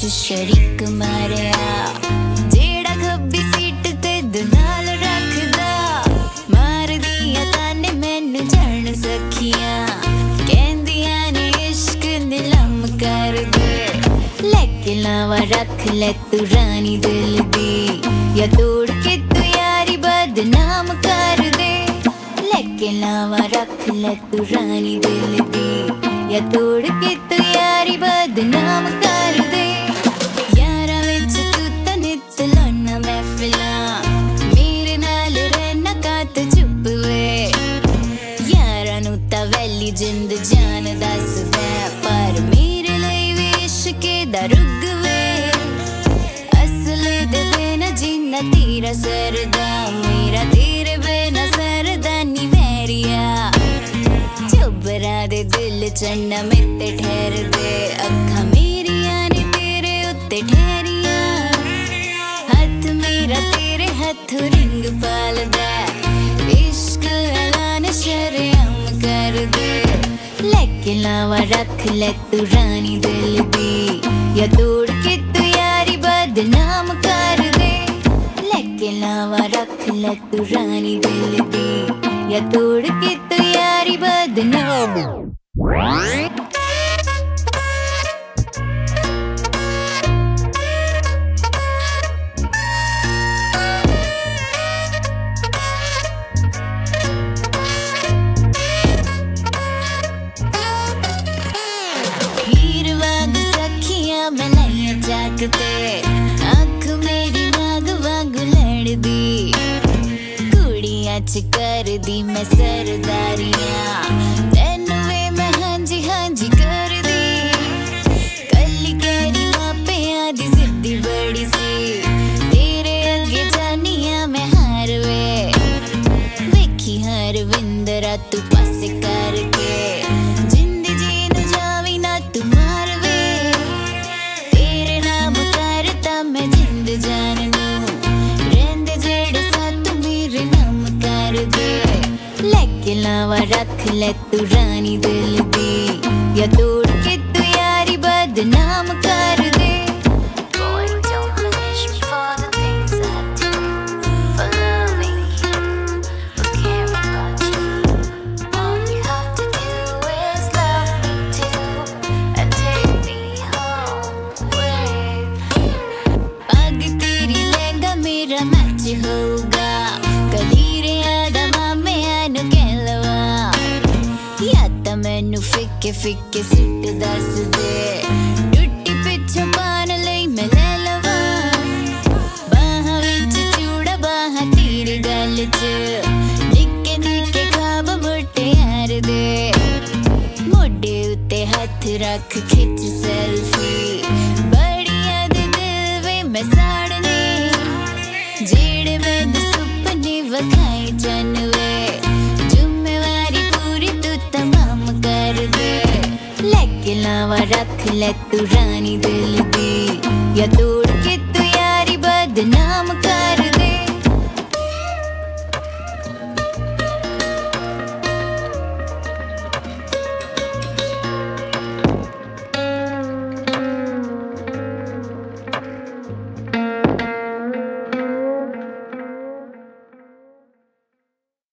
च शरीक मारिया जेड़ा खब्बी सीट ते दनाल रखदा मार दिया ताने मैनू जान सखियां कहंदियां ने इश्क नीलम कर दे लेके लावा रख ले तू रानी दिल दी या तोड़ के तू यारी बदनाम कर दे लेके लावा रख ले तू रानी दिल दी या तोड़ के तू यारी बदनाम कर दे यारा विच तू तां नित लाना महफिलां मेरे नाल रहना कात चुप वे यारा नू तां वैली जिंद जान दसदा पर मेरे लई वी इश्के दा रुग वे असले दे बिना जीना तेरा सरदा मेरा तेरे बिना सरदा नी वैरिया चुबरा दे दिल चन्ना मित्ते ठहर दे अखा मेरिया ने तेरे उत्ते ठहरिया हथ मेरा तेरे हथ रिंग पालदा इश्क ऐलान शरेआम कर दे लेके लावा रख ले तू रानी दिल दी या तोड़ के तू यारी बदनाम कर दे लेके लावा रख ले तू रानी दिल दी या तोड़ के तू यारी बदनाम हीर वांग सखियां मलाइयां जागते अख मेरी नाग वांग लड़दी कुड़ियां च कर दी मैं सरदारियां तैनू वे मैं हांजी हांजी कर दी कली कैरी मापियां दी जिद्दी बड़ी सी तेरे अगे जानियां मैं हार वे वेखी हर विंदरा तू पासे करके जिंदी जीन जावी ना तू मार वे तेरे नाम करता मैं जिंद जान नू रहंदे जेड़े साथ मेरे नाम कर दे लेके लावा रख ले तू रानी दिल दी या तोड़ के तू यारी बदनाम कर दे Boy, don't punish me for the things I do for loving you, for caring about you. All you have to do is love me too and take me home with you. पग तेरी लहंगा मेरा match होगा कलीरे आदा मामे आनु कहलवा या तां मैनू फिक्के फिक्के सिट दस दे टुट्टी पिछों पान लई मैं ले लवा बाहां विच चूड़ा बाहां तेरी गल च निक्के निक्के ख्वाब मुटियार दे मोढे उत्ते हथ रख खिच सेल्फी बड़िया दे दिल वे मैं साड़ने जेड़े मैनू सुपने वखाए जन वे जिम्मेवारी पूरी तू तमाम कर दे लेके लावा रख ले तू रानी दिल दी या तोड़ के तू यारी बदनाम कर दे